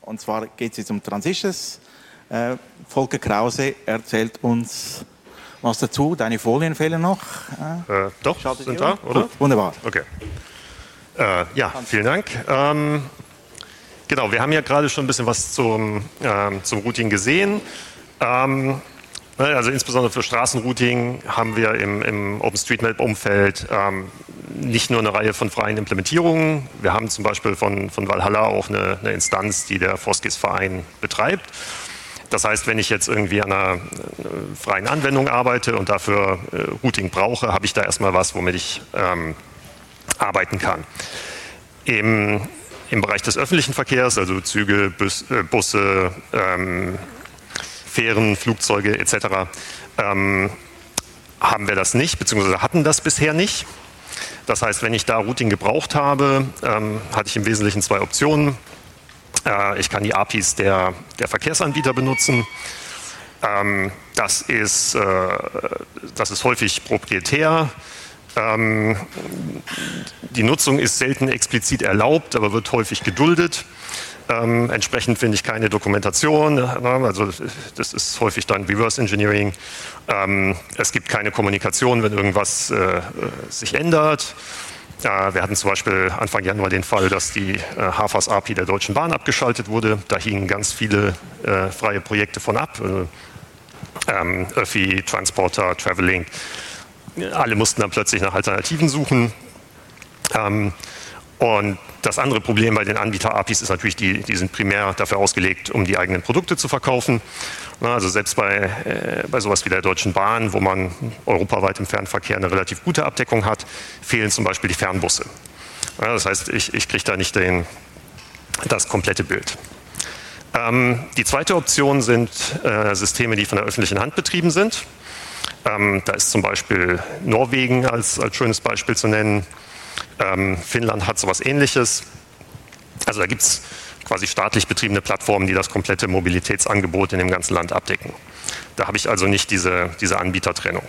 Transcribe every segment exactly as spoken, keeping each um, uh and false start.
Und zwar geht es jetzt um Transistors. Äh, Volker Krause erzählt uns was dazu. Deine Folien fehlen noch. Äh, doch, Schaltet sind ihr da, um? oder? Gut, wunderbar. Okay. Äh, ja, vielen Dank. Ähm, genau, wir haben ja gerade schon ein bisschen was zum, ähm, zum Routing gesehen. Ähm, also insbesondere für Straßenrouting haben wir im, im OpenStreetMap-Umfeld ähm, nicht nur eine Reihe von freien Implementierungen. Wir haben zum Beispiel von, von Valhalla auch eine, eine Instanz, die der Foskis-Verein betreibt. Das heißt, wenn ich jetzt irgendwie an einer freien Anwendung arbeite und dafür äh, Routing brauche, habe ich da erstmal was, womit ich ähm, arbeiten kann. Im, Im Bereich des öffentlichen Verkehrs, also Züge, Bus, äh, Busse, ähm, Fähren, Flugzeuge et cetera, ähm, haben wir das nicht, beziehungsweise hatten das bisher nicht. Das heißt, wenn ich da Routing gebraucht habe, ähm, hatte ich im Wesentlichen zwei Optionen. Ich kann die A P Is der, der Verkehrsanbieter benutzen. Ähm, das, ist, äh, das ist häufig proprietär. Ähm, die Nutzung ist selten explizit erlaubt, aber wird häufig geduldet. Ähm, entsprechend finde ich keine Dokumentation. Also das ist häufig dann Reverse Engineering. Ähm, es gibt keine Kommunikation, wenn irgendwas äh, sich ändert. Wir hatten zum Beispiel Anfang Januar den Fall, dass die H F A S-A P I der Deutschen Bahn abgeschaltet wurde. Da hingen ganz viele äh, freie Projekte von ab. Also, ähm, Öffi, Transporter, Traveling. Alle mussten dann plötzlich nach Alternativen suchen. Ähm, und das andere Problem bei den Anbieter-A P Is ist natürlich, die, die sind primär dafür ausgelegt, um die eigenen Produkte zu verkaufen. Also selbst bei, äh, bei sowas wie der Deutschen Bahn, wo man europaweit im Fernverkehr eine relativ gute Abdeckung hat, fehlen zum Beispiel die Fernbusse. Ja, das heißt, ich, ich kriege da nicht den, das komplette Bild. Ähm, die zweite Option sind äh, Systeme, die von der öffentlichen Hand betrieben sind. Ähm, da ist zum Beispiel Norwegen als, als schönes Beispiel zu nennen. Ähm, Finnland hat sowas Ähnliches. Also da gibt es quasi staatlich betriebene Plattformen, die das komplette Mobilitätsangebot in dem ganzen Land abdecken. Da habe ich also nicht diese, diese Anbietertrennung.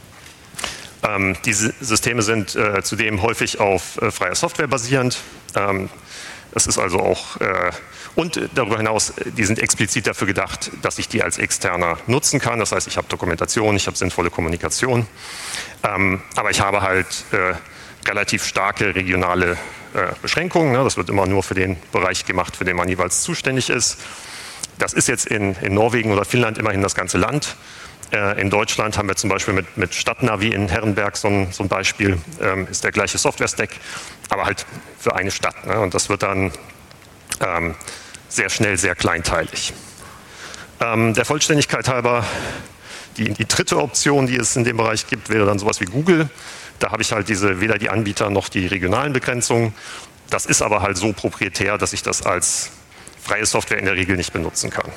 Ähm, diese Systeme sind äh, zudem häufig auf äh, freier Software basierend. Ähm, das ist also auch, äh, und darüber hinaus, die sind explizit dafür gedacht, dass ich die als Externer nutzen kann. Das heißt, ich habe Dokumentation, ich habe sinnvolle Kommunikation. Ähm, aber ich habe halt äh, relativ starke regionale äh, Beschränkungen. Ne? Das wird immer nur für den Bereich gemacht, für den man jeweils zuständig ist. Das ist jetzt in, in Norwegen oder Finnland immerhin das ganze Land. Äh, in Deutschland haben wir zum Beispiel mit, mit Stadtnavi in Herrenberg so ein, so ein Beispiel, ähm, ist der gleiche Software-Stack, aber halt für eine Stadt. Ne? Und das wird dann ähm, sehr schnell sehr kleinteilig. Ähm, der Vollständigkeit halber, die, die dritte Option, die es in dem Bereich gibt, wäre dann sowas wie Google. Da habe ich halt diese, weder die Anbieter noch die regionalen Begrenzungen. Das ist aber halt so proprietär, dass ich das als freie Software in der Regel nicht benutzen kann.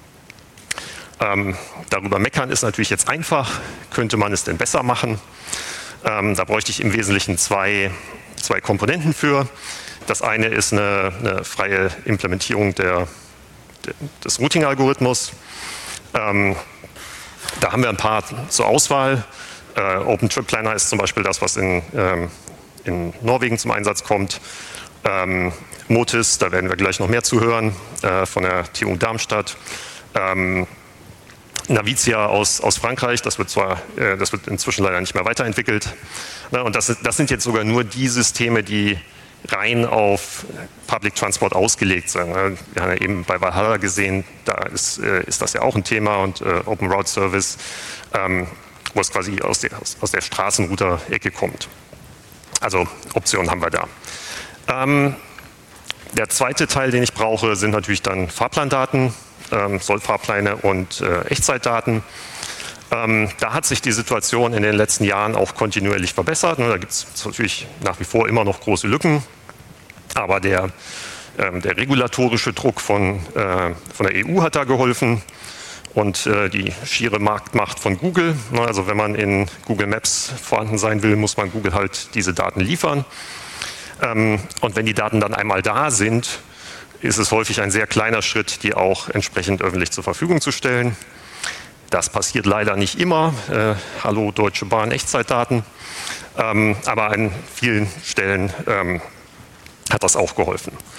Ähm, darüber meckern ist natürlich jetzt einfach. Könnte man es denn besser machen? Ähm, da bräuchte ich im Wesentlichen zwei, zwei Komponenten für. Das eine ist eine, eine freie Implementierung der, der, des Routing-Algorithmus. Ähm, da haben wir ein paar zur Auswahl. Uh, OpenTripPlanner ist zum Beispiel das, was in, ähm, in Norwegen zum Einsatz kommt. Ähm, Motis, da werden wir gleich noch mehr zu hören, äh, von der T U Darmstadt. Ähm, Navicia aus, aus Frankreich, das wird zwar, äh, das wird inzwischen leider nicht mehr weiterentwickelt. Na, und das, das sind jetzt sogar nur die Systeme, die rein auf Public Transport ausgelegt sind. Wir haben ja eben bei Valhalla gesehen, da ist, äh, ist das ja auch ein Thema und äh, Open Route Service. Ähm, wo es quasi aus der, aus der Straßenrouter-Ecke kommt. Also Optionen haben wir da. Ähm, der zweite Teil, den ich brauche, sind natürlich dann Fahrplandaten, ähm, Sollfahrpläne und äh, Echtzeitdaten. Ähm, da hat sich die Situation in den letzten Jahren auch kontinuierlich verbessert. Da gibt es natürlich nach wie vor immer noch große Lücken, aber der, ähm, der regulatorische Druck von, äh, von der E U hat da geholfen. Und äh, die schiere Marktmacht von Google. Also wenn man in Google Maps vorhanden sein will, muss man Google halt diese Daten liefern. Ähm, und wenn die Daten dann einmal da sind, ist es häufig ein sehr kleiner Schritt, die auch entsprechend öffentlich zur Verfügung zu stellen. Das passiert leider nicht immer. Äh, hallo Deutsche Bahn, Echtzeitdaten. Ähm, aber an vielen Stellen ähm, hat das auch geholfen.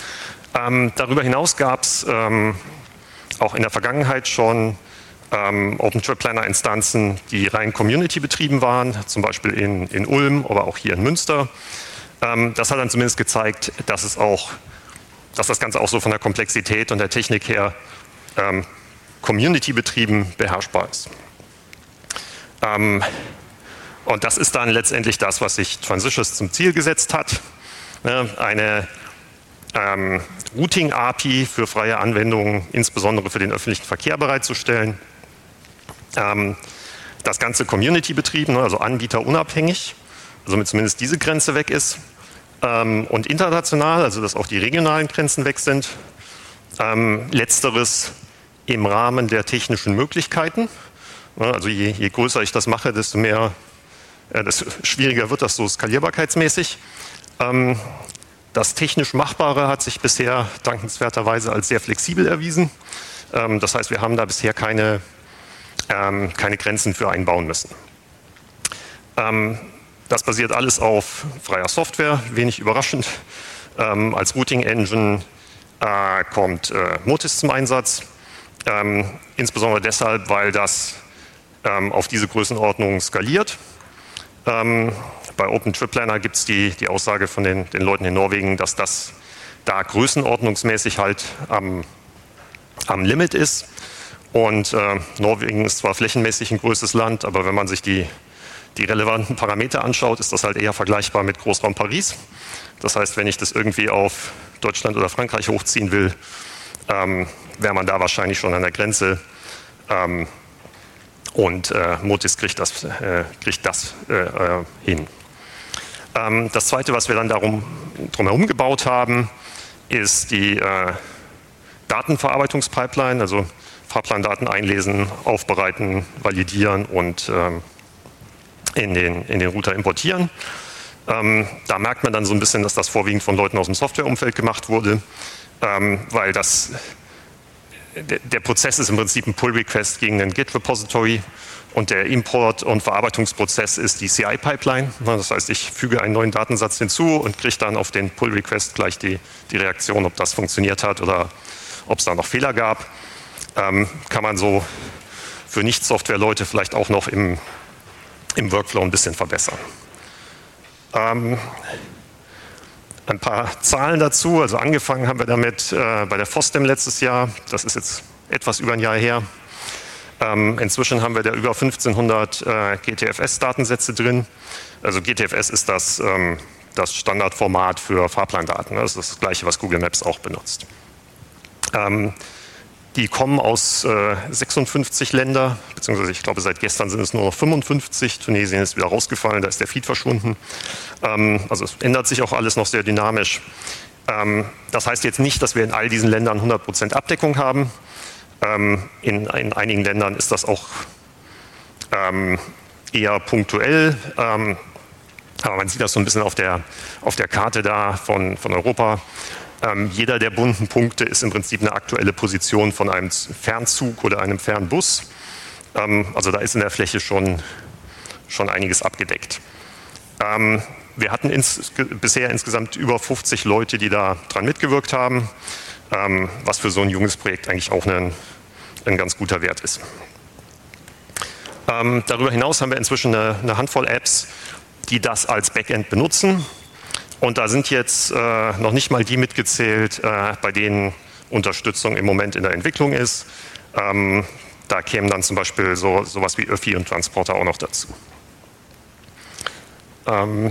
Ähm, darüber hinaus gab es ähm, auch in der Vergangenheit schon ähm, OpenTripPlanner-Instanzen, die rein Community betrieben waren, zum Beispiel in, in Ulm, aber auch hier in Münster. Ähm, das hat dann zumindest gezeigt, dass es auch, dass das Ganze auch so von der Komplexität und der Technik her ähm, Community betrieben beherrschbar ist. Ähm, und das ist dann letztendlich das, was sich Transicious zum Ziel gesetzt hat. Ne, eine ähm, Routing-A P I für freie Anwendungen, insbesondere für den öffentlichen Verkehr bereitzustellen. Ähm, das Ganze Community betrieben, ne, also anbieterunabhängig, also damit zumindest diese Grenze weg ist. Ähm, und international, also dass auch die regionalen Grenzen weg sind. Ähm, letzteres im Rahmen der technischen Möglichkeiten. Also je, je größer ich das mache, desto mehr, äh, desto schwieriger wird das so skalierbarkeitsmäßig. Ähm, das technisch Machbare hat sich bisher dankenswerterweise als sehr flexibel erwiesen. Ähm, das heißt, wir haben da bisher keine, ähm, keine Grenzen für einbauen müssen. Ähm, das basiert alles auf freier Software, wenig überraschend. Ähm, als Routing Engine äh, kommt äh, Motis zum Einsatz. Ähm, insbesondere deshalb, weil das ähm, auf diese Größenordnung skaliert. Ähm, bei OpenTripPlanner gibt es die, die Aussage von den, den Leuten in Norwegen, dass das da größenordnungsmäßig halt am, am Limit ist. Und äh, Norwegen ist zwar flächenmäßig ein größtes Land, aber wenn man sich die, die relevanten Parameter anschaut, ist das halt eher vergleichbar mit Großraum Paris. Das heißt, wenn ich das irgendwie auf Deutschland oder Frankreich hochziehen will, ähm, wäre man da wahrscheinlich schon an der Grenze. Ähm, und äh, Motis kriegt das, äh, kriegt das äh, äh, hin. Ähm, das Zweite, was wir dann darum drumherum gebaut haben, ist die äh, Datenverarbeitungspipeline, also Fahrplandaten einlesen, aufbereiten, validieren und ähm, in, den, in den Router importieren. Ähm, da merkt man dann so ein bisschen, dass das vorwiegend von Leuten aus dem Softwareumfeld gemacht wurde, ähm, weil das, der, der Prozess ist im Prinzip ein Pull-Request gegen ein Git-Repository und der Import- und Verarbeitungsprozess ist die C I-Pipeline. Das heißt, ich füge einen neuen Datensatz hinzu und kriege dann auf den Pull-Request gleich die, die Reaktion, ob das funktioniert hat oder ob es da noch Fehler gab. Ähm, kann man so für Nicht-Software-Leute vielleicht auch noch im, im Workflow ein bisschen verbessern. Ähm, ein paar Zahlen dazu. Also angefangen haben wir damit äh, bei der FOSDEM letztes Jahr. Das ist jetzt etwas über ein Jahr her. Ähm, inzwischen haben wir da über fünfzehnhundert äh, G T F S-Datensätze drin. Also G T F S ist das, ähm, das Standardformat für Fahrplandaten. Das ist das gleiche, was Google Maps auch benutzt. Ähm, Die kommen aus äh, sechsundfünfzig Länder, beziehungsweise ich glaube seit gestern sind es nur noch fünfundfünfzig. Tunesien ist wieder rausgefallen, da ist der Feed verschwunden. Ähm, also es ändert sich auch alles noch sehr dynamisch. Ähm, das heißt jetzt nicht, dass wir in all diesen Ländern hundert Prozent Abdeckung haben. Ähm, in, in einigen Ländern ist das auch ähm, eher punktuell. Ähm, aber man sieht das so ein bisschen auf der, auf der Karte da von, von Europa. Ähm, jeder der bunten Punkte ist im Prinzip eine aktuelle Position von einem Fernzug oder einem Fernbus. Ähm, also da ist in der Fläche schon, schon einiges abgedeckt. Ähm, wir hatten ins, bisher insgesamt über fünfzig Leute, die da dran mitgewirkt haben, ähm, was für so ein junges Projekt eigentlich auch ein, ein ganz guter Wert ist. Ähm, darüber hinaus haben wir inzwischen eine, eine Handvoll Apps, die das als Backend benutzen. Und da sind jetzt äh, noch nicht mal die mitgezählt, äh, bei denen Unterstützung im Moment in der Entwicklung ist. Ähm, da kämen dann zum Beispiel so sowas wie Öffi und Transporter auch noch dazu. Ähm,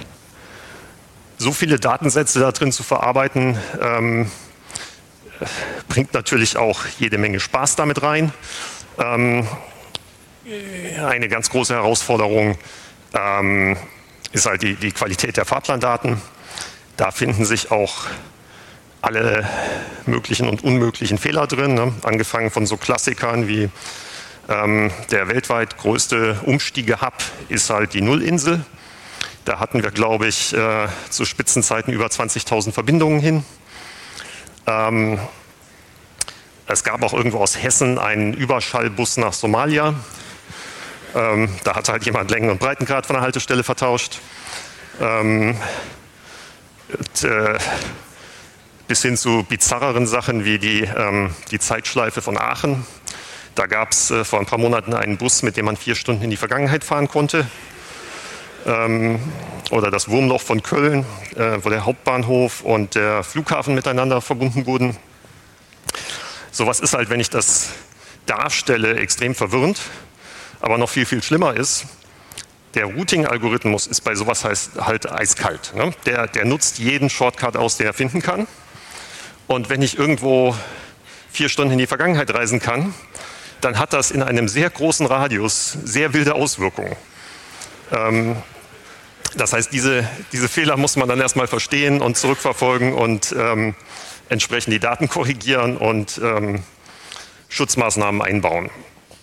so viele Datensätze da drin zu verarbeiten, ähm, bringt natürlich auch jede Menge Spaß damit rein. Ähm, eine ganz große Herausforderung ähm, ist halt die, die Qualität der Fahrplandaten. Da finden sich auch alle möglichen und unmöglichen Fehler drin, ne? Angefangen von so Klassikern wie ähm, der weltweit größte Umstiege-Hub ist halt die Nullinsel. Da hatten wir, glaube ich, äh, zu Spitzenzeiten über zwanzigtausend Verbindungen hin. Ähm, es gab auch irgendwo aus Hessen einen Überschallbus nach Somalia. Ähm, da hat halt jemand Längen- und Breitengrad von der Haltestelle vertauscht. Ähm, und, äh, bis hin zu bizarreren Sachen wie die, ähm, die Zeitschleife von Aachen. Da gab es äh, vor ein paar Monaten einen Bus, mit dem man vier Stunden in die Vergangenheit fahren konnte. Ähm, oder das Wurmloch von Köln, äh, wo der Hauptbahnhof und der Flughafen miteinander verbunden wurden. Sowas ist halt, wenn ich das darstelle, extrem verwirrend. Aber noch viel, viel schlimmer ist, der Routing-Algorithmus ist bei sowas heißt, halt eiskalt. Ne? Der, der nutzt jeden Shortcut aus, den er finden kann. Und wenn ich irgendwo vier Stunden in die Vergangenheit reisen kann, dann hat das in einem sehr großen Radius sehr wilde Auswirkungen. Ähm, das heißt, diese, diese Fehler muss man dann erstmal verstehen und zurückverfolgen und ähm, entsprechend die Daten korrigieren und ähm, Schutzmaßnahmen einbauen.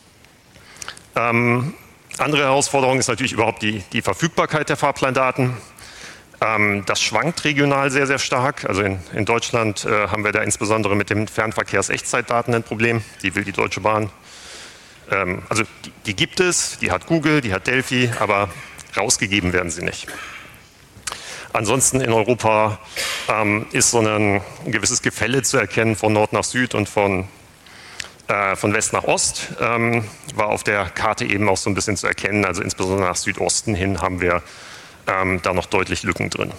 Ähm, andere Herausforderung ist natürlich überhaupt die, die Verfügbarkeit der Fahrplandaten. Ähm, das schwankt regional sehr, sehr stark. Also in, in Deutschland äh, haben wir da insbesondere mit den Fernverkehrs-Echtzeitdaten ein Problem. Die will die Deutsche Bahn. Ähm, also die, die gibt es, die hat Google, die hat Delphi, aber rausgegeben werden sie nicht. Ansonsten in Europa ähm, ist so ein, ein gewisses Gefälle zu erkennen von Nord nach Süd und von, äh, von West nach Ost. Ähm, war auf der Karte eben auch so ein bisschen zu erkennen. Also insbesondere nach Südosten hin haben wir ähm, da noch deutlich Lücken drin.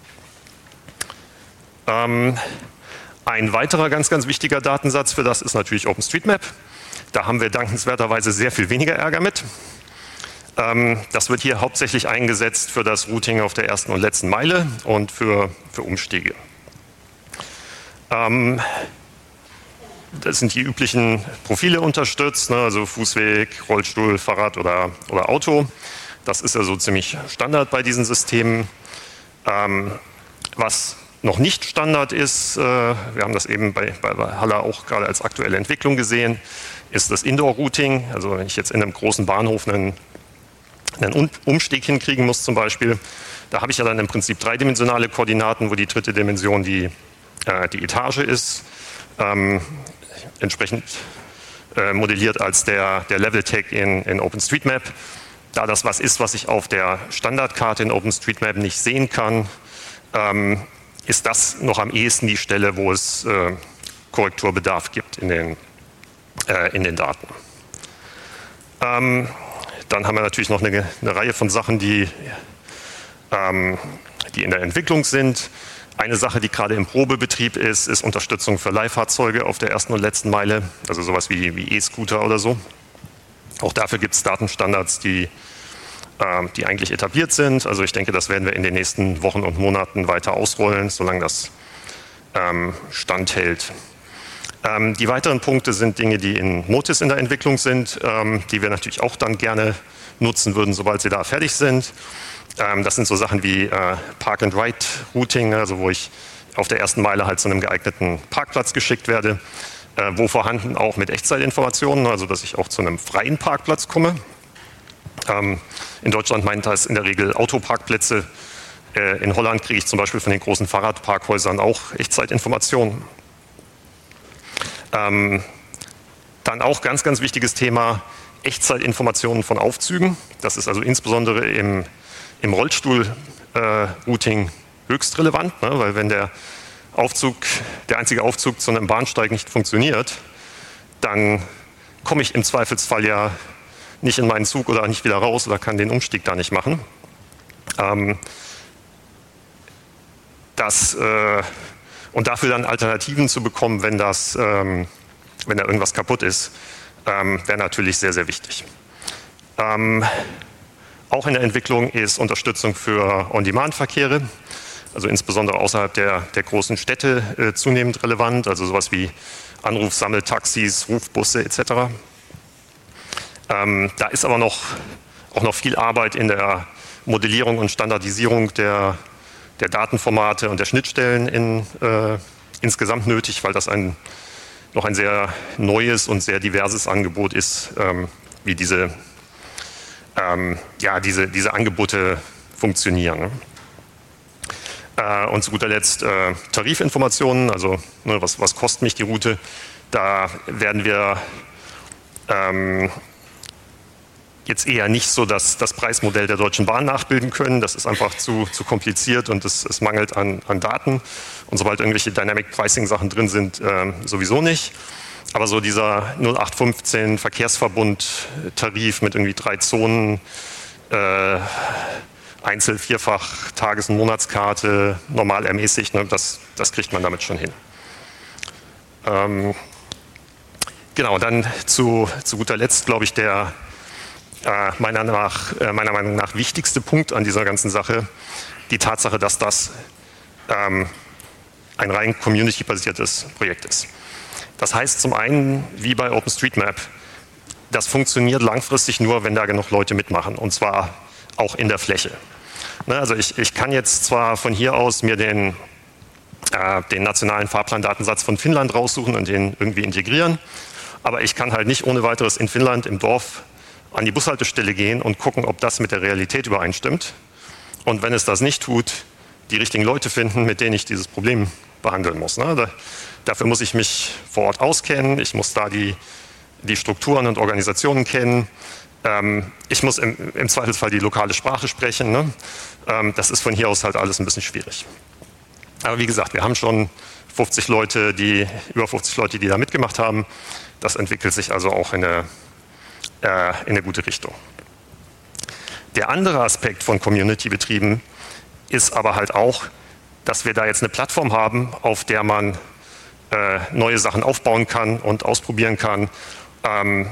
Ähm, ein weiterer ganz, ganz wichtiger Datensatz für das ist natürlich OpenStreetMap. Da haben wir dankenswerterweise sehr viel weniger Ärger mit. Ähm, das wird hier hauptsächlich eingesetzt für das Routing auf der ersten und letzten Meile und für, für Umstiege. Ähm, das sind die üblichen Profile unterstützt, ne, also Fußweg, Rollstuhl, Fahrrad oder, oder Auto. Das ist ja so ziemlich Standard bei diesen Systemen. Ähm, was noch nicht Standard ist, äh, wir haben das eben bei, bei Haller auch gerade als aktuelle Entwicklung gesehen, ist das Indoor-Routing. Also wenn ich jetzt in einem großen Bahnhof einen, einen Umstieg hinkriegen muss zum Beispiel, da habe ich ja dann im Prinzip dreidimensionale Koordinaten, wo die dritte Dimension die, äh, die Etage ist, ähm, entsprechend äh, modelliert als der, der Level-Tag in, in OpenStreetMap. Da das was ist, was ich auf der Standardkarte in OpenStreetMap nicht sehen kann, ähm, ist das noch am ehesten die Stelle, wo es äh, Korrekturbedarf gibt in den, äh, in den Daten. Ähm, dann haben wir natürlich noch eine, eine Reihe von Sachen, die, ähm, die in der Entwicklung sind. Eine Sache, die gerade im Probebetrieb ist, ist Unterstützung für Leihfahrzeuge auf der ersten und letzten Meile, also sowas wie, wie E-Scooter oder so. Auch dafür gibt es Datenstandards, die, äh, die eigentlich etabliert sind. Also ich denke, das werden wir in den nächsten Wochen und Monaten weiter ausrollen, solange das ähm, standhält. Ähm, die weiteren Punkte sind Dinge, die in Motis in der Entwicklung sind, ähm, die wir natürlich auch dann gerne nutzen würden, sobald sie da fertig sind. Ähm, das sind so Sachen wie äh, Park-and-Ride-Routing, also wo ich auf der ersten Meile halt zu einem geeigneten Parkplatz geschickt werde, äh, wo vorhanden auch mit Echtzeitinformationen, also dass ich auch zu einem freien Parkplatz komme. Ähm, in Deutschland meint das in der Regel Autoparkplätze. Äh, in Holland kriege ich zum Beispiel von den großen Fahrradparkhäusern auch Echtzeitinformationen. Ähm, dann auch ganz, ganz wichtiges Thema, Echtzeitinformationen von Aufzügen. Das ist also insbesondere im, im Rollstuhl-Routing äh, höchst relevant, ne? Weil wenn der Aufzug, der einzige Aufzug zu einem Bahnsteig nicht funktioniert, dann komme ich im Zweifelsfall ja nicht in meinen Zug oder nicht wieder raus oder kann den Umstieg da nicht machen. Ähm, das, äh, und dafür dann Alternativen zu bekommen, wenn, das, ähm, wenn da irgendwas kaputt ist, ähm, wäre natürlich sehr, sehr wichtig. Ähm, auch in der Entwicklung ist Unterstützung für On-Demand-Verkehre, also insbesondere außerhalb der, der großen Städte äh, zunehmend relevant, also sowas wie Anrufsammeltaxis, Rufbusse et cetera. Ähm, da ist aber noch, auch noch viel Arbeit in der Modellierung und Standardisierung der, der Datenformate und der Schnittstellen in, äh, insgesamt nötig, weil das ein, noch ein sehr neues und sehr diverses Angebot ist, ähm, wie diese, ähm, ja, diese, diese Angebote funktionieren. Äh, und zu guter Letzt äh, Tarifinformationen, also ne, was, was kostet mich die Route. Da werden wir ähm, jetzt eher nicht so das, das Preismodell der Deutschen Bahn nachbilden können. Das ist einfach zu, zu kompliziert und es, es mangelt an, an Daten. Und sobald irgendwelche Dynamic Pricing Sachen drin sind, äh, sowieso nicht. Aber so dieser null acht fünfzehn Verkehrsverbund-Tarif mit irgendwie drei Zonen, äh, Einzel-, Vierfach-, Tages- und Monatskarte, normal ermäßigt, ne, das, das kriegt man damit schon hin. Ähm, genau, dann zu, zu guter Letzt, glaube ich, der äh, meiner, nach, äh, meiner Meinung nach wichtigste Punkt an dieser ganzen Sache, die Tatsache, dass das ähm, ein rein community-basiertes Projekt ist. Das heißt zum einen, wie bei OpenStreetMap, das funktioniert langfristig nur, wenn da genug Leute mitmachen, und zwar auch in der Fläche. Ne, also ich, ich kann jetzt zwar von hier aus mir den, äh, den nationalen Fahrplandatensatz von Finnland raussuchen und den irgendwie integrieren, aber ich kann halt nicht ohne weiteres in Finnland im Dorf an die Bushaltestelle gehen und gucken, ob das mit der Realität übereinstimmt. Und wenn es das nicht tut, die richtigen Leute finden, mit denen ich dieses Problem behandeln muss. Ne? Da, dafür muss ich mich vor Ort auskennen, ich muss da die, die Strukturen und Organisationen kennen, ähm, ich muss im, im Zweifelsfall die lokale Sprache sprechen. Ne? Ähm, das ist von hier aus halt alles ein bisschen schwierig. Aber wie gesagt, wir haben schon fünfzig Leute, die, über fünfzig Leute, die da mitgemacht haben. Das entwickelt sich also auch in eine, äh, in eine gute Richtung. Der andere Aspekt von Community-Betrieben ist aber halt auch, dass wir da jetzt eine Plattform haben, auf der man äh, neue Sachen aufbauen kann und ausprobieren kann, ähm,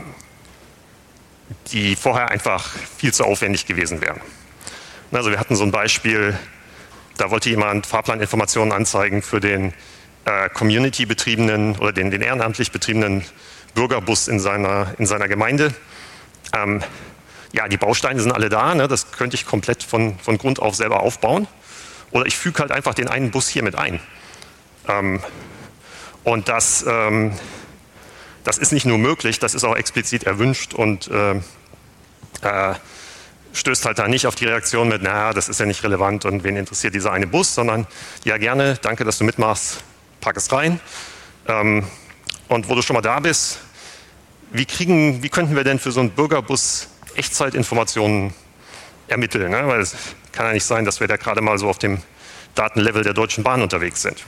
die vorher einfach viel zu aufwendig gewesen wären. Also wir hatten so ein Beispiel, da wollte jemand Fahrplaninformationen anzeigen für den äh, Community-betriebenen oder den, den ehrenamtlich betriebenen Bürgerbus in seiner, in seiner Gemeinde. Ähm, ja, die Bausteine sind alle da, ne? Das könnte ich komplett von, von Grund auf selber aufbauen. Oder ich füge halt einfach den einen Bus hier mit ein. Ähm, und das, ähm, das ist nicht nur möglich, das ist auch explizit erwünscht und äh, äh, stößt halt da nicht auf die Reaktion mit, naja, das ist ja nicht relevant und wen interessiert dieser eine Bus, sondern ja gerne, danke, dass du mitmachst, pack es rein. Ähm, und wo du schon mal da bist, wie, kriegen, wie könnten wir denn für so einen Bürgerbus Echtzeitinformationen ermitteln? Ne? Weil es kann ja nicht sein, dass wir da gerade mal so auf dem Datenlevel der Deutschen Bahn unterwegs sind.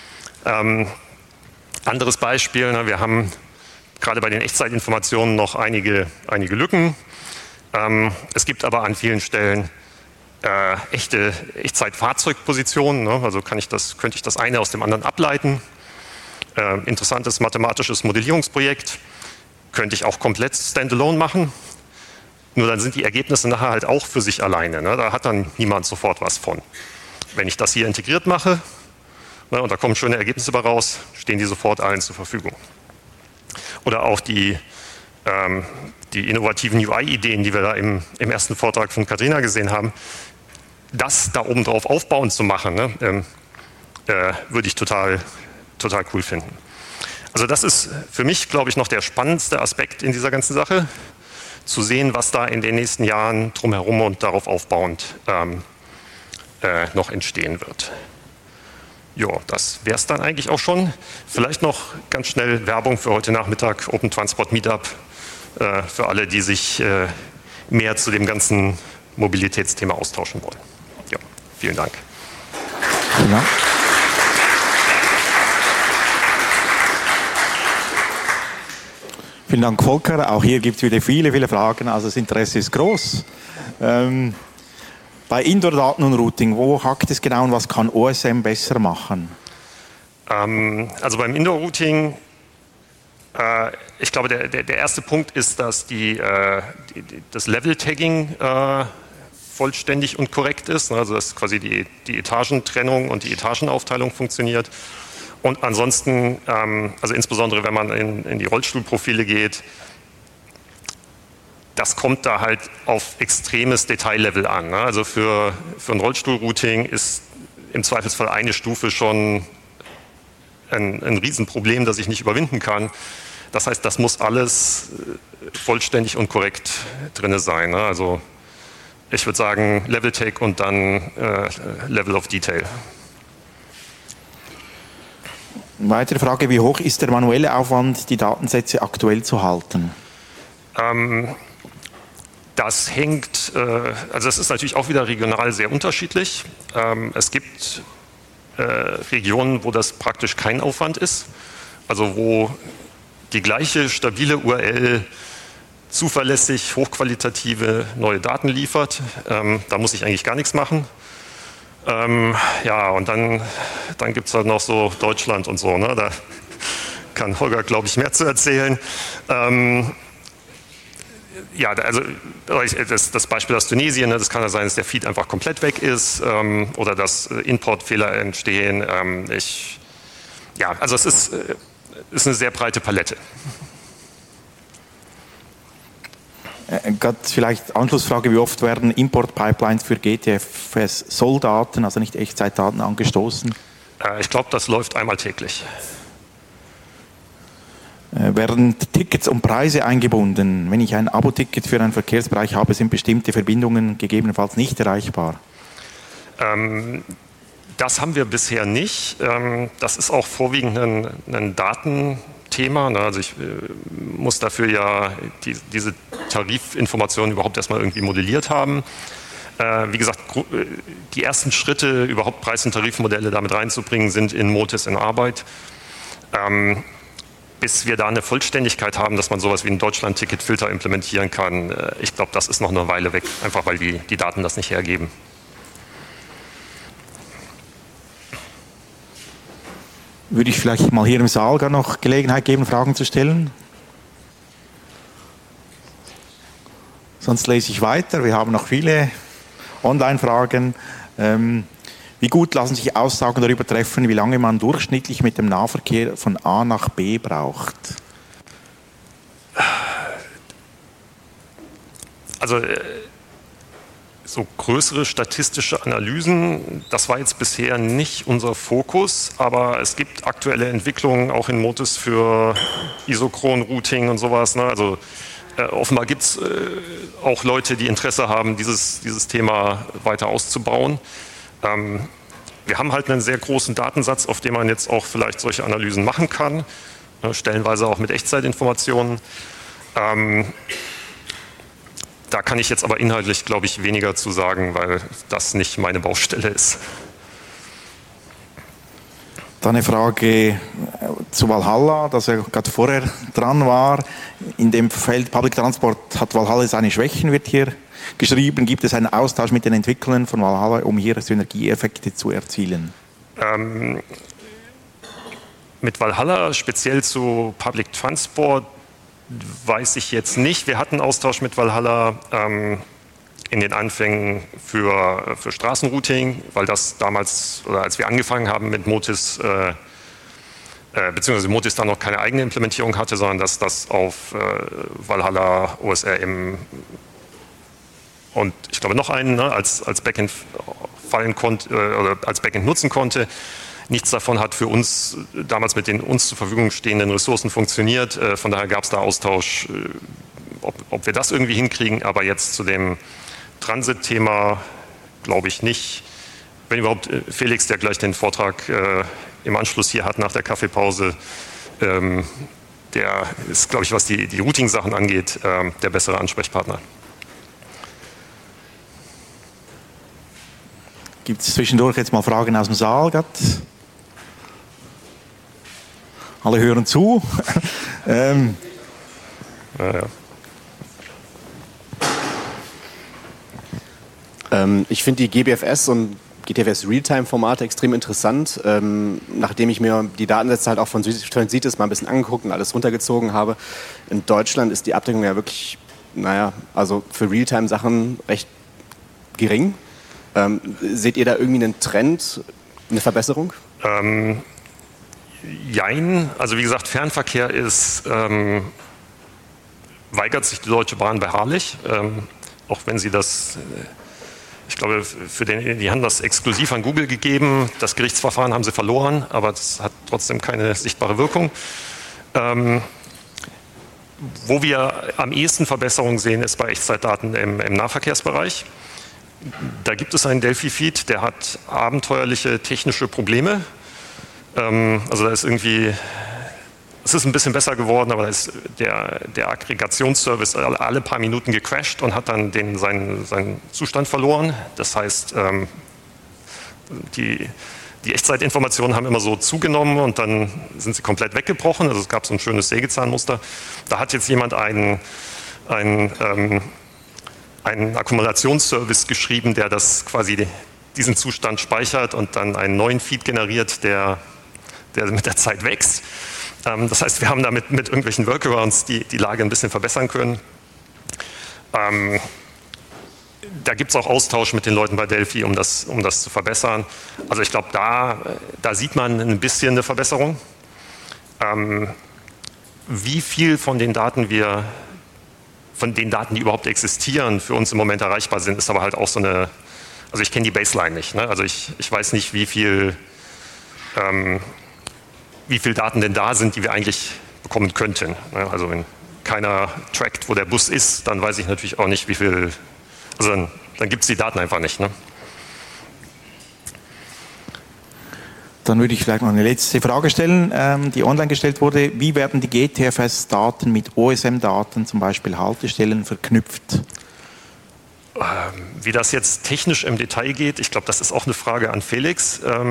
Ähm, anderes Beispiel, ne? Wir haben gerade bei den Echtzeitinformationen noch einige, einige Lücken. Ähm, es gibt aber an vielen Stellen äh, echte Echtzeitfahrzeugpositionen. Ne? Also kann ich das, könnte ich das eine aus dem anderen ableiten. Äh, interessantes mathematisches Modellierungsprojekt. Könnte ich auch komplett standalone machen. Nur dann sind die Ergebnisse nachher halt auch für sich alleine. Ne? Da hat dann niemand sofort was von. Wenn ich das hier integriert mache, ne, und da kommen schöne Ergebnisse bei raus, stehen die sofort allen zur Verfügung. Oder auch die, ähm, die innovativen U I-Ideen, die wir da im, im ersten Vortrag von Katrina gesehen haben, das da oben drauf aufbauend zu machen, ne, ähm, äh, würde ich total, total cool finden. Also das ist für mich, glaube ich, noch der spannendste Aspekt in dieser ganzen Sache, zu sehen, was da in den nächsten Jahren drumherum und darauf aufbauend ähm, äh, noch entstehen wird. Jo, das wäre es dann eigentlich auch schon. Vielleicht noch ganz schnell Werbung für heute Nachmittag, Open Transport Meetup, äh, für alle, die sich äh, mehr zu dem ganzen Mobilitätsthema austauschen wollen. Ja, vielen Dank. Ja. Vielen Dank, Volker. Auch hier gibt es wieder viele, viele Fragen. Also das Interesse ist groß. Ähm, bei Indoor-Daten und Routing, wo hakt es genau und was kann O S M besser machen? Ähm, also beim Indoor-Routing, äh, ich glaube, der, der, der erste Punkt ist, dass die, äh, die, das Level-Tagging äh, vollständig und korrekt ist. Also dass quasi die, die Etagentrennung und die Etagenaufteilung funktioniert. Und ansonsten, ähm, also insbesondere wenn man in, in die Rollstuhlprofile geht, das kommt da halt auf extremes Detaillevel an. Ne? Also für, für ein Rollstuhlrouting ist im Zweifelsfall eine Stufe schon ein, ein Riesenproblem, das ich nicht überwinden kann. Das heißt, das muss alles vollständig und korrekt drin sein. Ne? Also ich würde sagen Level Take und dann äh, Level of Detail. Weitere Frage, wie hoch ist der manuelle Aufwand, die Datensätze aktuell zu halten? Ähm, das hängt, äh, also das ist natürlich auch wieder regional sehr unterschiedlich. Ähm, es gibt äh, Regionen, wo das praktisch kein Aufwand ist, also wo die gleiche stabile U R L zuverlässig, hochqualitative neue Daten liefert. Ähm, da muss ich eigentlich gar nichts machen. Ähm, ja, und dann, dann gibt es halt noch so Deutschland und so, ne? Da kann Holger, glaube ich, mehr zu erzählen. Ähm, ja, also das, das Beispiel aus Tunesien, ne, das kann ja sein, dass der Feed einfach komplett weg ist ähm, oder dass Importfehler entstehen. Ähm, ich, ja, also es ist, ist eine sehr breite Palette. Äh, Gerade vielleicht Anschlussfrage, wie oft werden Import-Pipelines für G T F S-Soll-Daten, also nicht Echtzeitdaten, angestoßen? Äh, ich glaube, das läuft einmal täglich. Äh, werden Tickets und Preise eingebunden? Wenn ich ein Abo-Ticket für einen Verkehrsbereich habe, sind bestimmte Verbindungen gegebenenfalls nicht erreichbar? Ähm, das haben wir bisher nicht. Ähm, das ist auch vorwiegend ein, ein Datenthema. Ne? Also ich äh, muss dafür ja die, diese Tarifinformationen überhaupt erstmal irgendwie modelliert haben. Äh, wie gesagt, die ersten Schritte, überhaupt Preis- und Tarifmodelle damit reinzubringen, sind in Motis in Arbeit. Ähm, bis wir da eine Vollständigkeit haben, dass man sowas wie einen Deutschland-Ticket-Filter implementieren kann, äh, ich glaube, das ist noch eine Weile weg, einfach weil die, die Daten das nicht hergeben. Würde ich vielleicht mal hier im Saal gar noch Gelegenheit geben, Fragen zu stellen? Sonst lese ich weiter. Wir haben noch viele Online-Fragen. Ähm, wie gut lassen sich Aussagen darüber treffen, wie lange man durchschnittlich mit dem Nahverkehr von A nach B braucht? Also äh, so größere statistische Analysen, das war jetzt bisher nicht unser Fokus, aber es gibt aktuelle Entwicklungen auch in Motis für Isochron-Routing und sowas. Ne? Also äh, offenbar gibt es äh, auch Leute, die Interesse haben, dieses, dieses Thema weiter auszubauen. Ähm, wir haben halt einen sehr großen Datensatz, auf dem man jetzt auch vielleicht solche Analysen machen kann, äh, stellenweise auch mit Echtzeitinformationen. Ähm, Da kann ich jetzt aber inhaltlich, glaube ich, weniger zu sagen, weil das nicht meine Baustelle ist. Dann eine Frage zu Valhalla, dass er gerade vorher dran war. In dem Feld Public Transport hat Valhalla seine Schwächen, wird hier geschrieben. Gibt es einen Austausch mit den Entwicklern von Valhalla, um hier Synergieeffekte zu erzielen? Ähm, mit Valhalla, speziell zu Public Transport, weiß ich jetzt nicht. Wir hatten Austausch mit Valhalla ähm, in den Anfängen für, für Straßenrouting, weil das damals, oder als wir angefangen haben mit Motis, äh, äh, beziehungsweise Motis dann noch keine eigene Implementierung hatte, sondern dass das auf äh, Valhalla, O S R M und ich glaube noch einen ne, als, als Backend fallen konnte, äh, oder als Backend nutzen konnte. Nichts davon hat für uns damals mit den uns zur Verfügung stehenden Ressourcen funktioniert. Von daher gab es da Austausch, ob, ob wir das irgendwie hinkriegen. Aber jetzt zu dem Transit-Thema glaube ich nicht. Wenn überhaupt Felix, der gleich den Vortrag äh, im Anschluss hier hat nach der Kaffeepause, ähm, der ist, glaube ich, was die, die Routing-Sachen angeht, äh, der bessere Ansprechpartner. Gibt es zwischendurch jetzt mal Fragen aus dem Saal? Alle hören zu. ähm. ja, ja. Ähm, ich finde die G B F S und G T F S Realtime-Formate extrem interessant. Ähm, nachdem ich mir die Datensätze halt auch von Transitis mal ein bisschen angeguckt und alles runtergezogen habe. In Deutschland ist die Abdeckung ja wirklich, naja, also für Realtime-Sachen recht gering. Ähm, seht ihr da irgendwie einen Trend, eine Verbesserung? Ähm, jein. Also wie gesagt, Fernverkehr ist, ähm, weigert sich die Deutsche Bahn beharrlich, ähm, auch wenn sie das, äh, ich glaube, für den, die haben das exklusiv an Google gegeben, das Gerichtsverfahren haben sie verloren, aber das hat trotzdem keine sichtbare Wirkung. Ähm, wo wir am ehesten Verbesserungen sehen, ist bei Echtzeitdaten im, im Nahverkehrsbereich. Da gibt es einen Delphi-Feed, der hat abenteuerliche technische Probleme. Ähm, also da ist irgendwie, es ist ein bisschen besser geworden, aber da ist der, der Aggregationsservice alle, alle paar Minuten gecrashed und hat dann den, seinen, seinen Zustand verloren. Das heißt, ähm, die, die Echtzeitinformationen haben immer so zugenommen und dann sind sie komplett weggebrochen. Also es gab so ein schönes Sägezahnmuster. Da hat jetzt jemand einen, einen, ähm, einen Akkumulationsservice geschrieben, der das quasi diesen Zustand speichert und dann einen neuen Feed generiert, der, der mit der Zeit wächst. Ähm, das heißt, wir haben damit mit irgendwelchen Workarounds die, die Lage ein bisschen verbessern können. Ähm, Da gibt es auch Austausch mit den Leuten bei Delphi, um das, um das zu verbessern. Also ich glaube, da, da sieht man ein bisschen eine Verbesserung. Ähm, wie viel von den Daten wir, von den Daten, die überhaupt existieren, für uns im Moment erreichbar sind, ist aber halt auch so eine, also ich kenne die Baseline nicht. Ne? Also ich, ich weiß nicht, wie viel, ähm, wie viel Daten denn da sind, die wir eigentlich bekommen könnten. Ne? Also wenn keiner trackt, wo der Bus ist, dann weiß ich natürlich auch nicht, wie viel. Also dann, dann gibt es die Daten einfach nicht. Ne? Dann würde ich vielleicht noch eine letzte Frage stellen, ähm, die online gestellt wurde. Wie werden die G T F S-Daten mit O S M-Daten, zum Beispiel Haltestellen, verknüpft? Ähm, wie das jetzt technisch im Detail geht, ich glaube, das ist auch eine Frage an Felix. Ähm,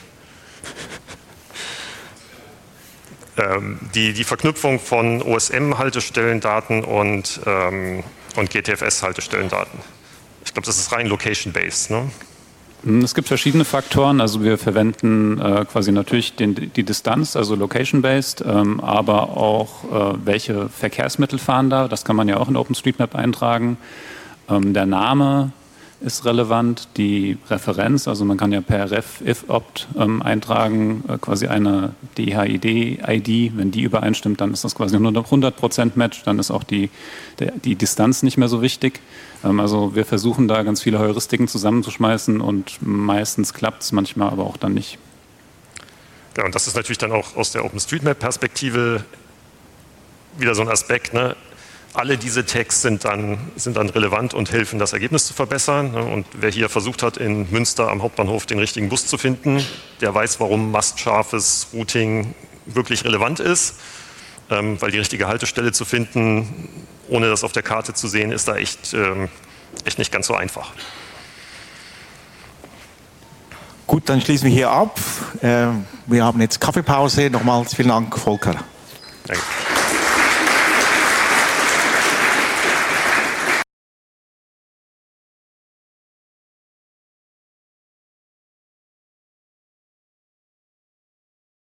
ähm, die, die Verknüpfung von O S M-Haltestellendaten und ähm, und G T F S-Haltestellendaten. Ich glaube, das ist rein location-based. Ne? Es gibt verschiedene Faktoren. Also wir verwenden äh, quasi natürlich den, die Distanz, also location-based, ähm, aber auch äh, welche Verkehrsmittel fahren da. Das kann man ja auch in OpenStreetMap eintragen. Ähm, der Name ist relevant, die Referenz, also man kann ja per ref if opt ähm, eintragen, äh, quasi eine D H I D-I D, wenn die übereinstimmt, dann ist das quasi nur hundert Prozent Match, dann ist auch die, der, die Distanz nicht mehr so wichtig. Ähm, also wir versuchen da ganz viele Heuristiken zusammenzuschmeißen und meistens klappt es, manchmal aber auch dann nicht. Ja, und das ist natürlich dann auch aus der OpenStreetMap-Perspektive wieder so ein Aspekt, ne? Alle diese Tags sind dann, sind dann relevant und helfen, das Ergebnis zu verbessern. Und wer hier versucht hat, in Münster am Hauptbahnhof den richtigen Bus zu finden, der weiß, warum mastscharfes Routing wirklich relevant ist. Ähm, weil die richtige Haltestelle zu finden, ohne das auf der Karte zu sehen, ist da echt, ähm, echt nicht ganz so einfach. Gut, dann schließen wir hier ab. Äh, wir haben jetzt Kaffeepause. Nochmals vielen Dank, Volker. Danke.